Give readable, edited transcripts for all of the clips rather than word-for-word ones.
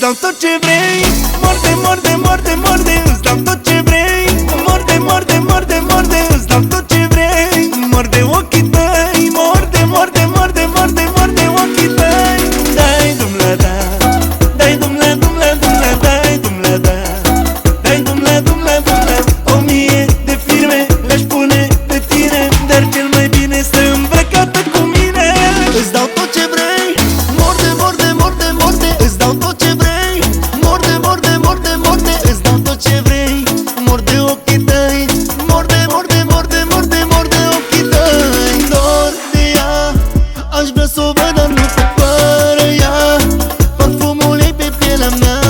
dau tot ce vrei. Morde, morde, morde, morde, îți dau tot ce vrei. Morde, morde, morde, morde, îți dau tot ce vrei. Morde ochii tăi, morde, morde, morde, morde, morde ochii tăi. Dai dumla da, dai dumla, dumla, dumla, dai dumla da, dai dumla, dumla, dumla. 1000 de firme le-aș pune pe tine, dar cel mai bine stă îmbrăcată cu mine. Îți dau tot ce vrei. Morde, morde, morde, morde, îți dau tot ce vrei. Morde, morde, morde, morde, îți dau tot ce vrei. Morde ochii tăi, morde, morde, morde, morde, morde ochii tăi. Dor de ea, aș vrea să o văd, dar nu se fără ea. Parfumul ei pe pielea mea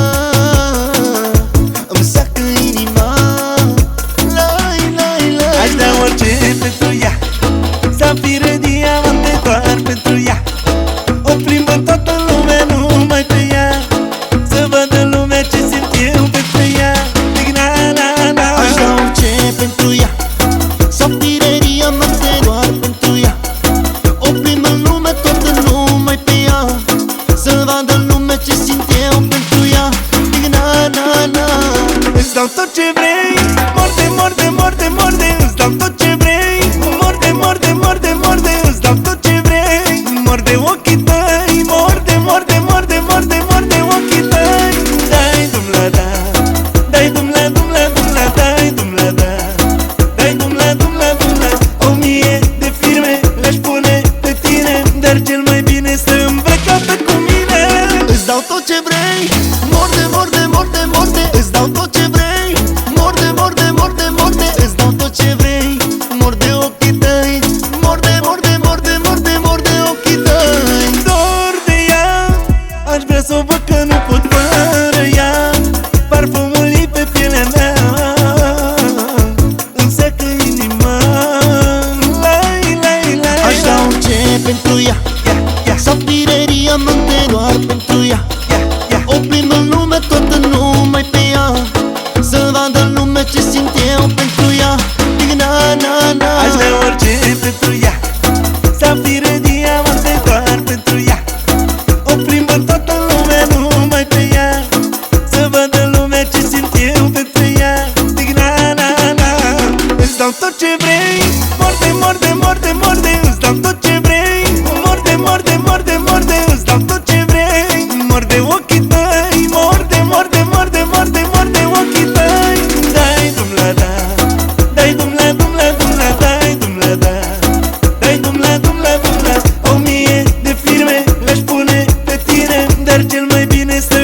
îmi seacă inima. Lai, lai, lai. Aș da orice pentru ea, safire, diamante doar pentru ea. O plimbă în toată lumea, numai pe ea, să vadă lumea ce simt eu pentru ea. Na-na-na. Aș da orice pentru ea, safire, diamante doar pentru ea. O plimbă în lume toată numai pe ea, să vadă lumea ce simt eu pentru ea. Na-na-na. Îți dau tot ce vrei. Morde, morde, morde, morde, îți dau tot ce vrei. Morde, morde, morde, morde, îți dau tot ce vrei. Morde ochii tăi, morde, morde, morde, morde, morde ochii tăi. Dai dumla da, dai dumla, dumla, dumla, dai dumla da, dai dumla, dumla, dumla. 1000 de firme le-aș pune pe tine, dar cel mai bine stă îmbrăcată cu mine. Îți dau tot ce vrei. Morde, morde, morde, morde, îți dau tot ce vrei. Morde, morde, morde, morde, îți dau tot ce vrei. Morde ochii tăi, morde, morde, morde, morde, morde ochii tăi. Dor de ea, aș vrea să o văd că nu pot fără ea. Parfumul ei pe pielea mea îmi seacă inima. Lai, lai, lai. Aș da orice pentru ea, safire, diamante doar pentru ea. O plimbă în lume toată numai pe ea, să vadă lumea ce simt eu pentru ea. Na-na-na. Aș da orice pentru ea, safire, diamante doar pentru ea. O plimbă în toată lumea, numai pe ea, să vadă lumea ce simt eu pentru ea. Na-na-na. Îți dau tot ce vrei. Morde, morde, morde, morde, îți dau tot ce vrei. Morde, morde, morde, morde, îți dau tot ce vrei. Morde ochii tăi, morde, morde, morde, morde, morde ochii tăi. Dai dumla da, dai dumla, dumla, dumla, dai dumla da, dai dumla, dumla, dumla. 1000 de firme le-aș pune pe tine, dar cel mai bine stă